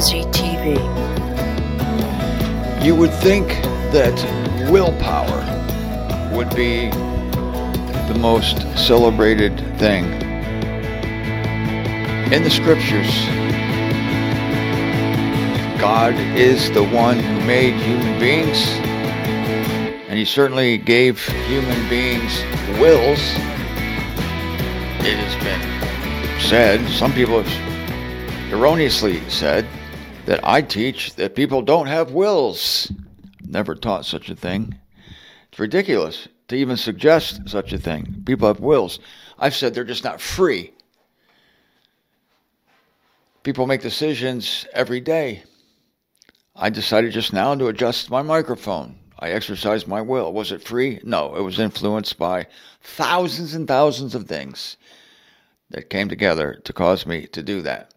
Prophecy TV. You would think that willpower would be the most celebrated thing. In the scriptures, God is the one who made human beings, and He certainly gave human beings wills. It has been said, some people have erroneously said, that I teach that people don't have wills. Never taught such a thing. It's ridiculous to even suggest such a thing. People have wills. I've said they're just not free. People make decisions every day. I decided just now to adjust my microphone. I exercised my will. Was it free? No, it was influenced by thousands and thousands of things that came together to cause me to do that.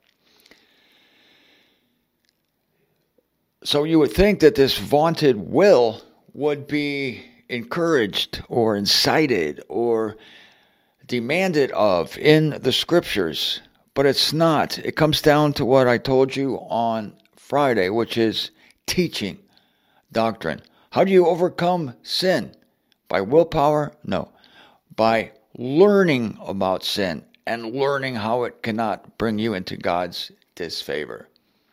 So you would think that this vaunted will would be encouraged or incited or demanded of in the scriptures, but it's not. It comes down to what I told you on Friday, which is teaching doctrine. How do you overcome sin? By willpower? No. By learning about sin and learning how it cannot bring you into God's disfavor.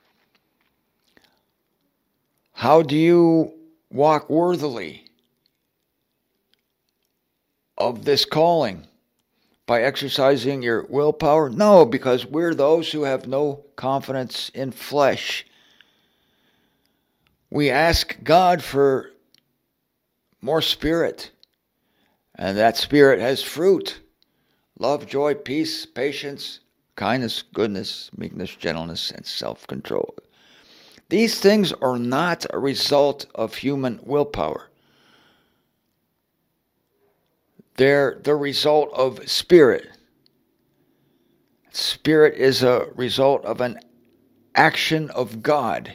How do you walk worthily of this calling? By exercising your willpower? No, because we're those who have no confidence in flesh. We ask God for more spirit, and that spirit has fruit: love, joy, peace, patience, kindness, goodness, meekness, gentleness, and self-control. These things are not a result of human willpower. They're the result of spirit. Spirit is a result of an action of God.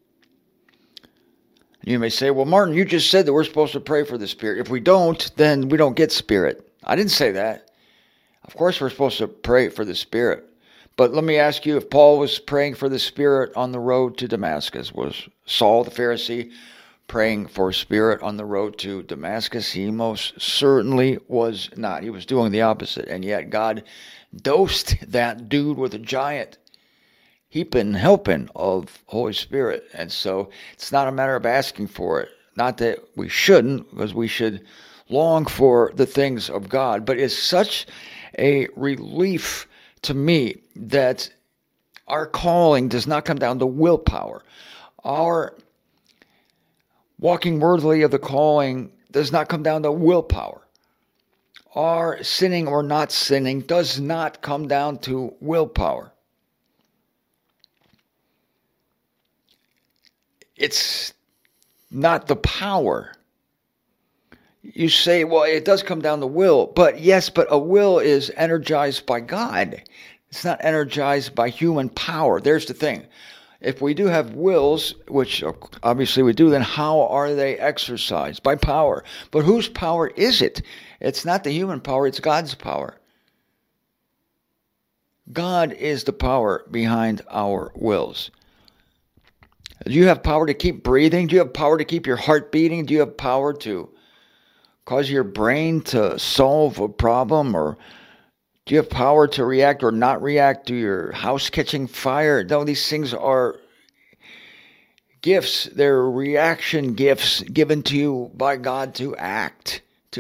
You may say, well, Martin, you just said that we're supposed to pray for the Spirit. If we don't, then we don't get Spirit. I didn't say that. Of course we're supposed to pray for the Spirit. But let me ask you, if Paul was praying for the Spirit on the road to Damascus, was Saul the Pharisee praying for Spirit on the road to Damascus? He most certainly was not. He was doing the opposite. And yet God dosed that dude with a giant heaping, helping of Holy Spirit. And so it's not a matter of asking for it. Not that we shouldn't, because we should long for the things of God. But it's such a relief to me that our calling does not come down to willpower. Our walking worthily of the calling does not come down to willpower. Our sinning or not sinning does not come down to willpower. It's not the power. You say, well, it does come down to will. But yes, but a will is energized by God. It's not energized by human power. There's the thing. If we do have wills, which obviously we do, then how are they exercised? By power. But whose power is it? It's not the human power, it's God's power. God is the power behind our wills. Do you have power to keep breathing? Do you have power to keep your heart beating? Do you have power to cause your brain to solve a problem? Or do you have power to react or not react to your house catching fire? No, these things are gifts. They're reaction gifts given to you by God to act.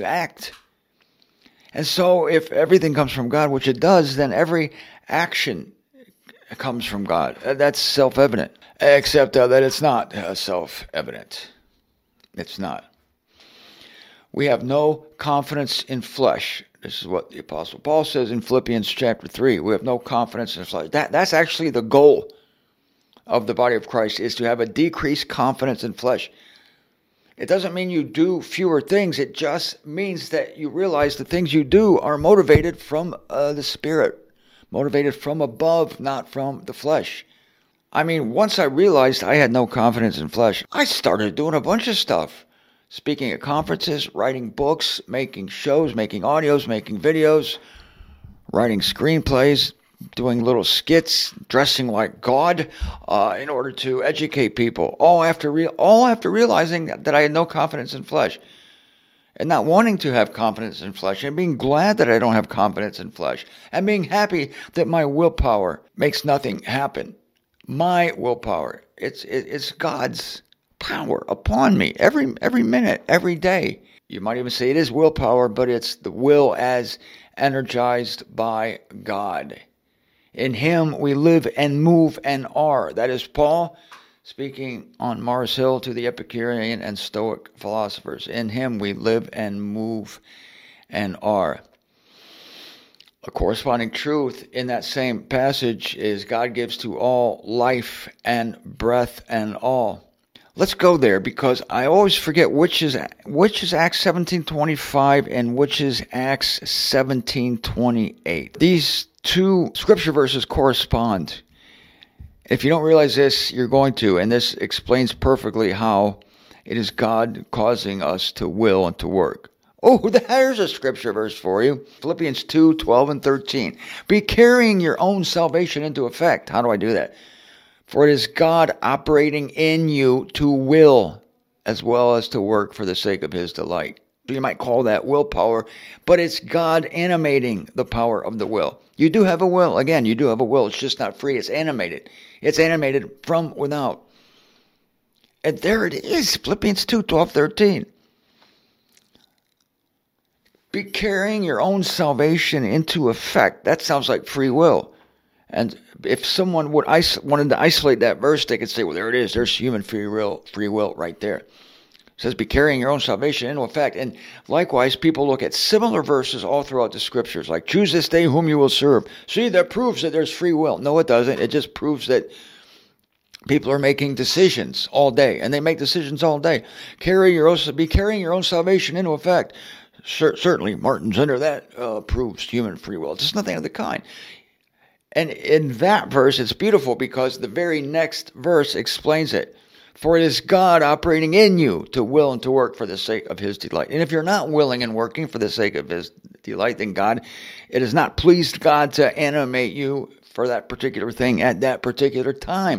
And so if everything comes from God, which it does, then every action comes from God. That's self-evident. Except that it's not self-evident. It's not. We have no confidence in flesh. This is what the Apostle Paul says in Philippians chapter 3. We have no confidence in flesh. That's actually the goal of the body of Christ, is to have a decreased confidence in flesh. It doesn't mean you do fewer things. It just means that you realize the things you do are motivated from the Spirit. Motivated from above, not from the flesh. I mean, once I realized I had no confidence in flesh, I started doing a bunch of stuff. Speaking at conferences, writing books, making shows, making audios, making videos, writing screenplays, doing little skits, dressing like God, in order to educate people, all after realizing that I had no confidence in flesh, and not wanting to have confidence in flesh, and being glad that I don't have confidence in flesh, and being happy that my willpower makes nothing happen. My willpower, it's God's power upon me every minute, every day. You might even say it is willpower, but it's the will as energized by God. In him we live and move and are. That is Paul speaking on Mars Hill to the Epicurean and Stoic philosophers. In him we live and move and are. A corresponding truth in that same passage is God gives to all life and breath and all. Let's go there, because I always forget which is Acts 17:25 and which is Acts 17:28. These two scripture verses correspond. If you don't realize this, you're going to, and this explains perfectly how it is God causing us to will and to work. Oh, there's a scripture verse for you. Philippians 2:12 and 13. Be carrying your own salvation into effect. How do I do that? For it is God operating in you to will as well as to work for the sake of his delight. You might call that willpower, but it's God animating the power of the will. You do have a will. Again, you do have a will. It's just not free. It's animated. It's animated from without. And there it is, Philippians 2:12, 13. Be carrying your own salvation into effect. That sounds like free will. And if someone wanted to isolate that verse, they could say, well, there it is. There's human free will right there. It says, be carrying your own salvation into effect. And likewise, people look at similar verses all throughout the scriptures, like choose this day whom you will serve. See, that proves that there's free will. No, it doesn't. It just proves that people are making decisions all day, and they make decisions all day. Be carrying your own salvation into effect. Certainly, Martin's under that proves human free will. It's nothing of the kind. And in that verse, it's beautiful because the very next verse explains it. For it is God operating in you to will and to work for the sake of his delight. And if you're not willing and working for the sake of his delight, then it has not pleased God to animate you for that particular thing at that particular time.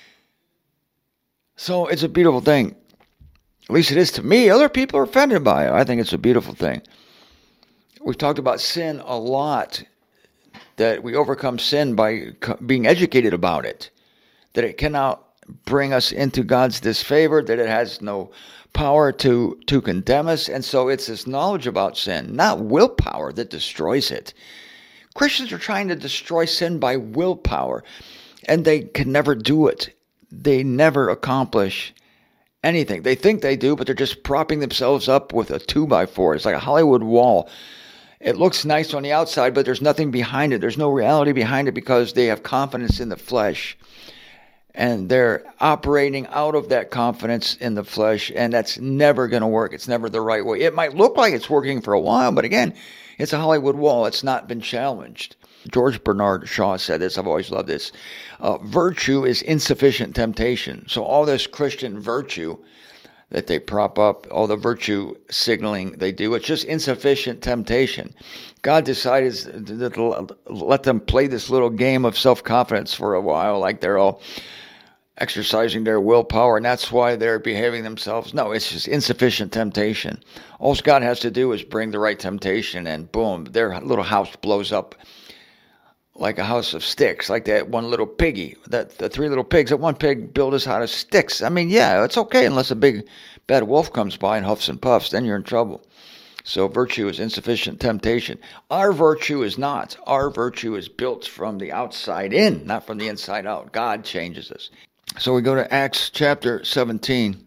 So it's a beautiful thing. At least it is to me. Other people are offended by it. I think it's a beautiful thing. We've talked about sin a lot, that we overcome sin by being educated about it, that it cannot bring us into God's disfavor, that it has no power to condemn us. And so it's this knowledge about sin, not willpower, that destroys it. Christians are trying to destroy sin by willpower, and they can never do it. They never accomplish anything. They think they do, but they're just propping themselves up with a 2x4. It's like a Hollywood wall. It looks nice on the outside, but there's nothing behind it. There's no reality behind it because they have confidence in the flesh. And they're operating out of that confidence in the flesh, and that's never going to work. It's never the right way. It might look like it's working for a while, but again, it's a Hollywood wall. It's not been challenged. George Bernard Shaw said this. I've always loved this. Virtue is insufficient temptation. So all this Christian virtue that they prop up, all the virtue signaling they do, it's just insufficient temptation. God decided to let them play this little game of self-confidence for a while, like they're all exercising their willpower, and that's why they're behaving themselves. No, it's just insufficient temptation. All God has to do is bring the right temptation, and boom, their little house blows up like a house of sticks, like that one little piggy, the three little pigs. That one pig built us out of sticks. I mean, yeah, it's okay unless a big bad wolf comes by and huffs and puffs, then you're in trouble. So virtue is insufficient temptation. Our virtue is not. Our virtue is built from the outside in, not from the inside out. God changes us. So we go to Acts chapter 17.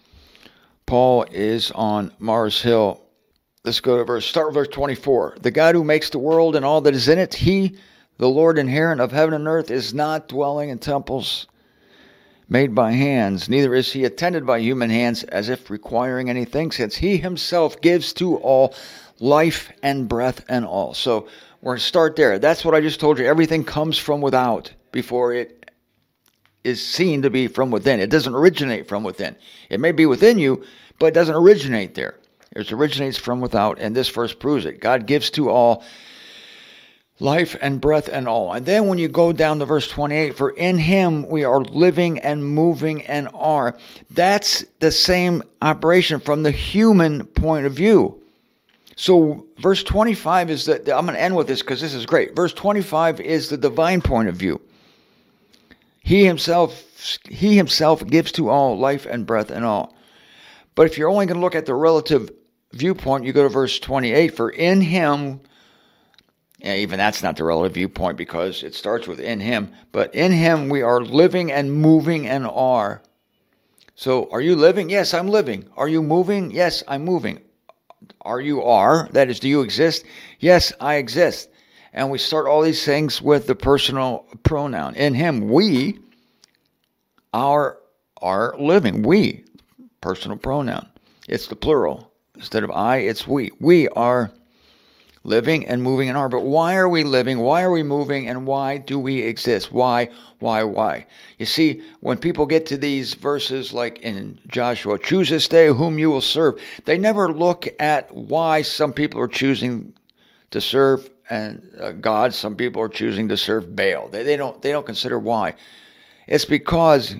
Paul is on Mars Hill. Let's go to start with verse 24. The God who makes the world and all that is in it, he, the Lord inherent of heaven and earth, is not dwelling in temples made by hands, neither is he attended by human hands as if requiring anything, since he himself gives to all life and breath and all. So we're going to start there. That's what I just told you. Everything comes from without before it is seen to be from within. It doesn't originate from within. It may be within you, but it doesn't originate there. It originates from without, and this verse proves it. God gives to all life and breath and all. And then when you go down to verse 28, for in him we are living and moving and are. That's the same operation from the human point of view. So verse 25 is that, I'm going to end with this because this is great. Verse 25 is the divine point of view. He himself gives to all life and breath and all. But if you're only going to look at the relative viewpoint, you go to verse 28, for in him, and even that's not the relative viewpoint because it starts with in him, but in him we are living and moving and are. So are you living? Yes, I'm living. Are you moving? Yes, I'm moving. Are you are? That is, do you exist? Yes, I exist. And we start all these things with the personal pronoun. In him, we are living. We, personal pronoun. It's the plural. Instead of I, it's we. We are living and moving and are. But why are we living? Why are we moving? And why do we exist? Why? You see, when people get to these verses like in Joshua, choose this day whom you will serve, they never look at why some people are choosing to serve and God. Some people are choosing to serve Baal. They don't consider why. It's because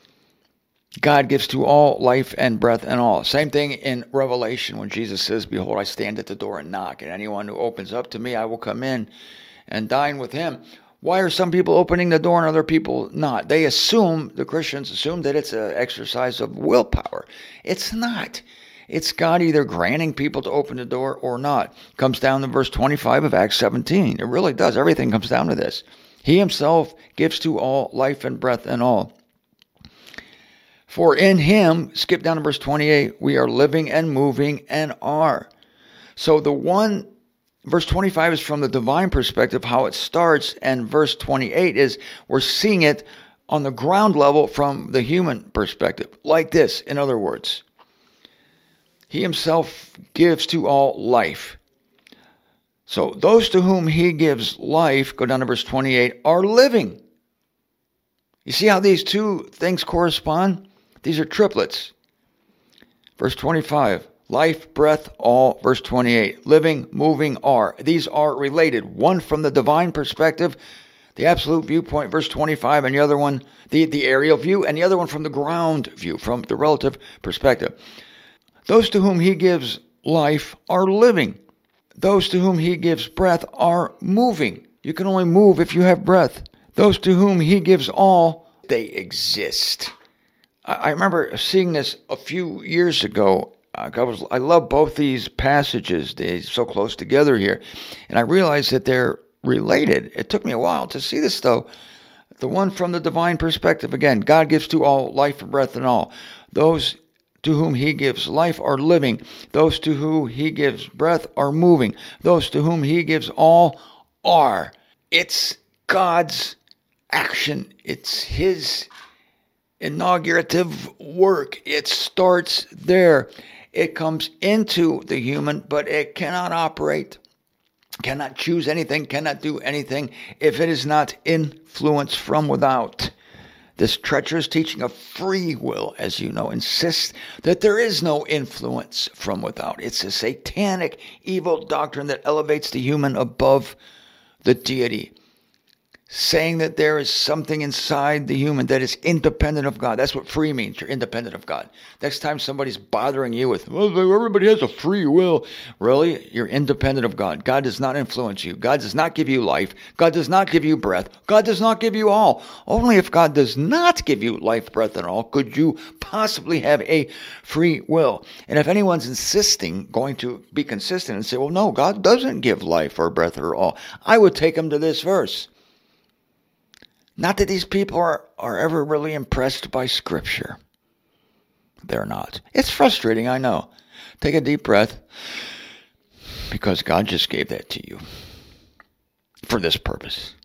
God gives to all life and breath and all. Same thing in Revelation when Jesus says, behold, I stand at the door and knock, and anyone who opens up to me, I will come in and dine with him. Why are some people opening the door and other people not? The Christians assume that it's an exercise of willpower. It's not. It's God either granting people to open the door or not. Comes down to verse 25 of Acts 17. It really does. Everything comes down to this. He himself gives to all life and breath and all. For in him, skip down to verse 28, we are living and moving and are. So verse 25 is from the divine perspective, how it starts, and verse 28 is we're seeing it on the ground level from the human perspective. Like this, in other words. He himself gives to all life. So those to whom he gives life, go down to verse 28, are living. You see how these two things correspond? These are triplets. Verse 25, life, breath, all. Verse 28, living, moving, are. These are related. One from the divine perspective, the absolute viewpoint, verse 25, and the other one, the aerial view, and the other one from the ground view, from the relative perspective. Those to whom he gives life are living. Those to whom he gives breath are moving. You can only move if you have breath. Those to whom he gives all, they exist. I remember seeing this a few years ago. I love both these passages. They're so close together here. And I realized that they're related. It took me a while to see this, though. The one from the divine perspective, again, God gives to all life and breath and all. Those to whom he gives life are living. Those to whom he gives breath are moving. Those to whom he gives all are. It's God's action. It's his inaugurative work. It starts there. It comes into the human, but it cannot operate, cannot choose anything, cannot do anything if it is not influence from without. This treacherous teaching of free will, as you know, insists that there is no influence from without. It's a satanic, evil doctrine that elevates the human above the deity, saying that there is something inside the human that is independent of God. That's what free means. You're independent of God. Next time somebody's bothering you with, well, everybody has a free will. Really? You're independent of God. God does not influence you. God does not give you life. God does not give you breath. God does not give you all. Only if God does not give you life, breath, and all could you possibly have a free will. And if anyone's going to be consistent and say, well, no, God doesn't give life or breath or all, I would take them to this verse. Not that these people are ever really impressed by Scripture. They're not. It's frustrating, I know. Take a deep breath, because God just gave that to you for this purpose.